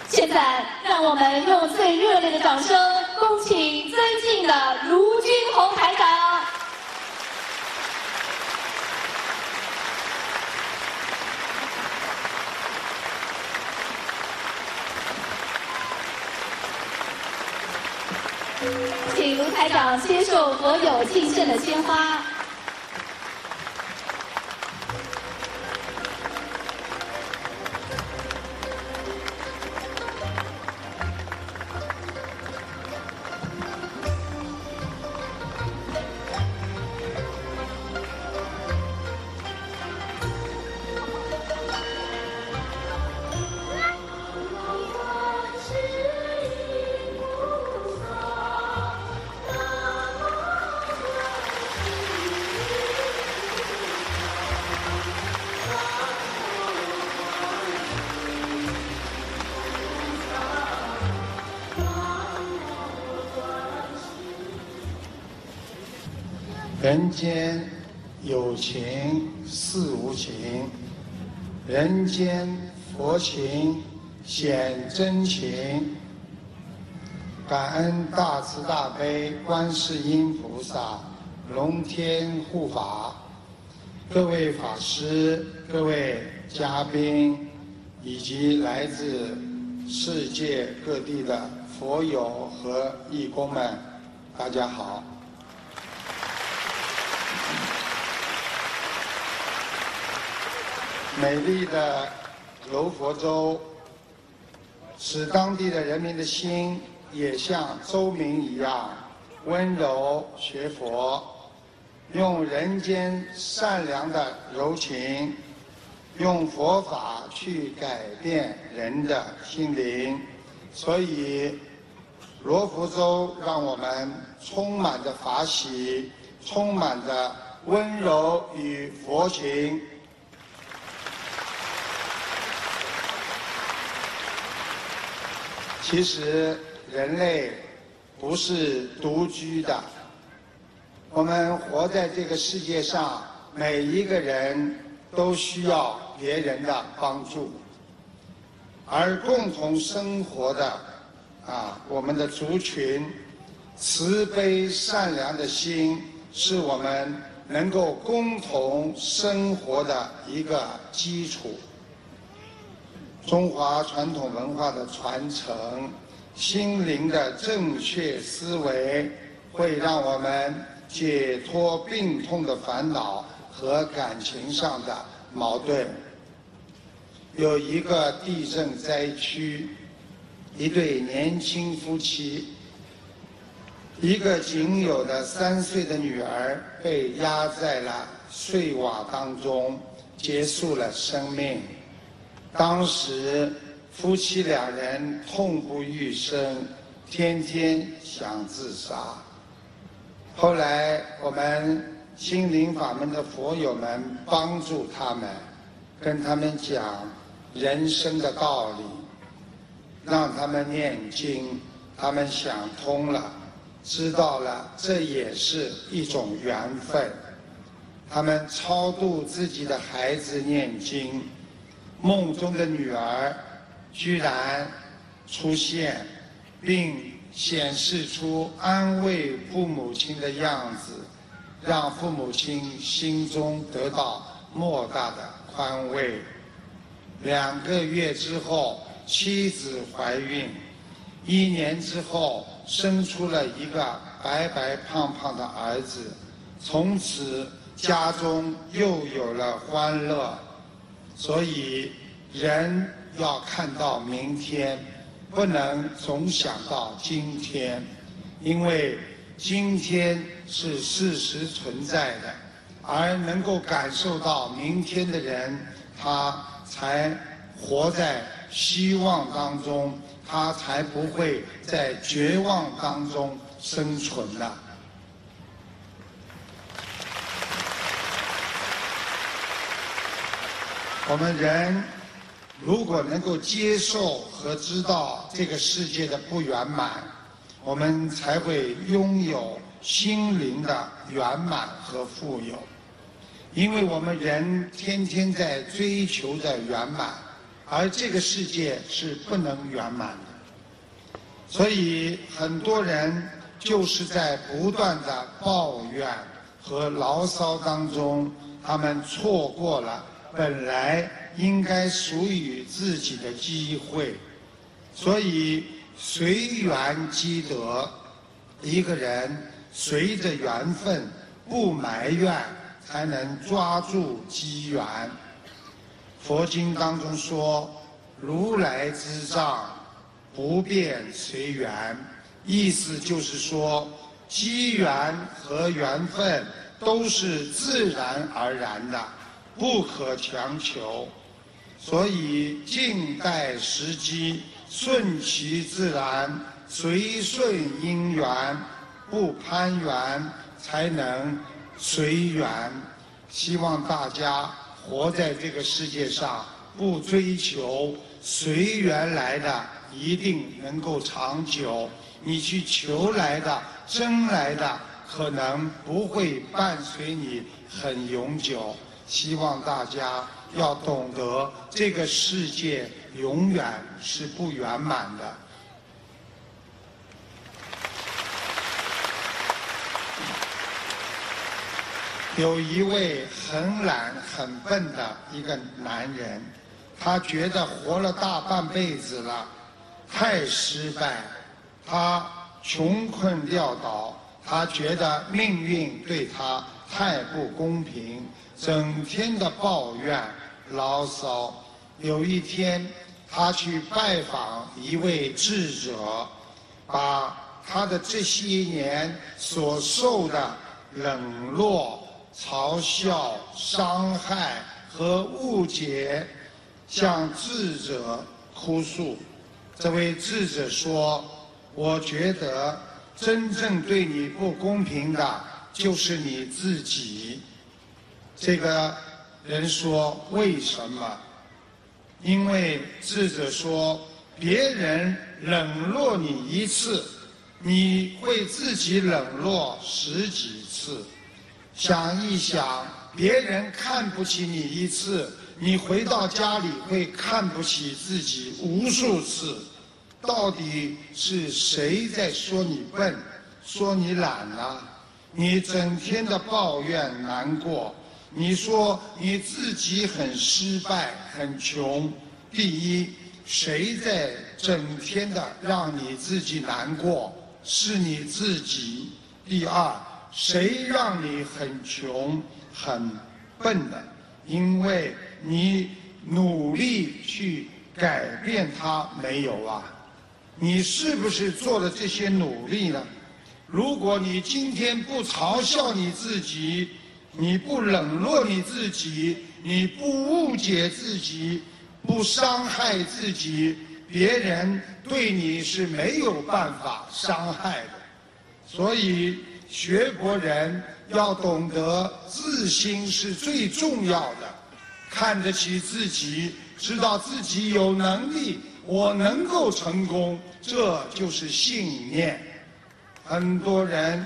现在，让我们用最热烈的掌声，恭请尊敬的卢军宏台长。请卢台长接受佛友敬献的鲜花。 人间有情似无情，人间佛情显真情。感恩大慈大悲观世音菩萨龙天护法，各位法师、各位嘉宾以及来自世界各地的佛友和义工们，大家好。美丽的柔佛州，使当地的人民的心也像州民一样温柔学佛，用人间善良的柔情，用佛法去改变人的心灵。所以罗浮州让我们充满着法喜，充满着温柔与佛情。其实人类不是独居的，我们活在这个世界上，每一个人都需要别人的帮助，而共同生活的我们的族群，慈悲善良的心是我们能够共同生活的一个基础。中华传统文化的传承，心灵的正确思维，会让我们解脱病痛的烦恼和感情上的矛盾。有一个地震灾区，一对年轻夫妻，一个仅有的3岁的女儿被压在了碎瓦当中，结束了生命。当时夫妻2人痛不欲生，天天想自杀。后来我们心灵法门的佛友们帮助他们，跟他们讲人生的道理，让他们念经，他们想通了，知道了这也是一种缘分。他们超度自己的孩子念经，梦中的女儿居然出现，并显示出安慰父母亲的样子，让父母亲心中得到莫大的宽慰。2个月之后，妻子怀孕，1年之后生出了一个白白胖胖的儿子，从此家中又有了欢乐。所以人要看到明天，不能总想到今天，因为今天是事实存在的，而能够感受到明天的人，他才活在希望当中，他才不会在绝望当中生存的。我们人如果能够接受和知道这个世界的不圆满，我们才会拥有心灵的圆满和富有。因为我们人天天在追求着圆满， 而这个世界是不能圆满的。所以很多人就是在不断的抱怨和牢骚当中，他们错过了本来应该属于自己的机会。所以随缘积德，一个人随着缘分，不埋怨，才能抓住机缘。佛经当中说，如来之藏，不变随缘，意思就是说，机缘和缘分都是自然而然的，不可强求。所以静待时机，顺其自然，随顺因缘，不攀缘，才能随缘。希望大家活在这个世界上，不追求随缘来的一定能够长久，你去求来的、争来的，可能不会伴随你很永久。希望大家要懂得，这个世界永远是不圆满的。有一位很懒很笨的一个男人，他觉得活了大半辈子了，太失败，他穷困潦倒，他觉得命运对他太不公平，整天的抱怨牢骚。有一天，他去拜访一位智者，把他的这些年所受的冷落、嘲笑、伤害和误解向智者哭诉。这位智者说，我觉得真正对你不公平的就是你自己。这个人说，为什么？因为智者说，别人冷落你一次，你会自己冷落10几次。想一想，别人看不起你一次，你回到家里会看不起自己无数次。到底是谁在说你笨，说你懒啊？你整天的抱怨难过，你说你自己很失败很穷。第一，谁在整天的让你自己难过？是你自己。第二，谁让你很穷很笨的？因为你努力去改变它没有啊？你是不是做了这些努力呢？如果你今天不嘲笑你自己，你不冷落你自己，你不误解自己，不伤害自己，别人对你是没有办法伤害的。所以学佛人要懂得自心是最重要的，看得起自己，知道自己有能力，我能够成功，这就是信念。很多人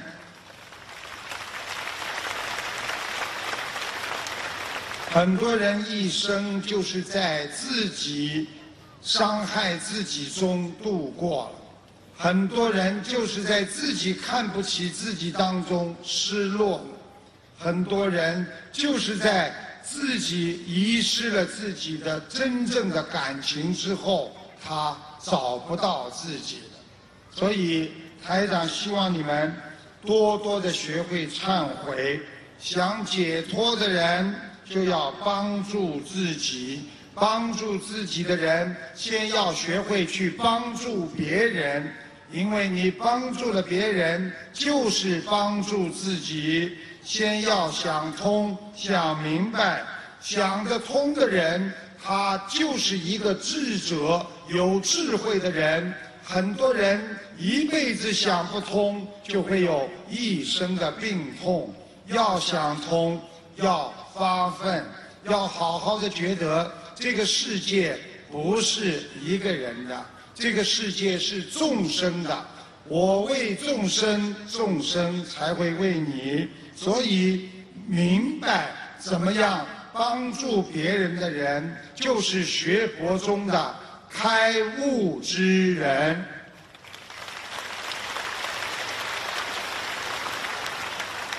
一生就是在自己伤害自己中度过了，很多人就是在自己看不起自己当中失落了，很多人就是在自己遗失了自己的真正的感情之后，他找不到自己了。所以台长希望你们多多的学会忏悔，想解脱的人就要帮助自己，帮助自己的人先要学会去帮助别人，因为你帮助了别人就是帮助自己。先要想通想明白，想得通的人他就是一个智者，有智慧的人。很多人一辈子想不通，就会有一生的病痛。要想通，要发奋，要好好的觉得这个世界不是一个人的，这个世界是众生的。我为众生，众生才会为你。所以明白怎么样帮助别人的人，就是学佛中的开悟之人。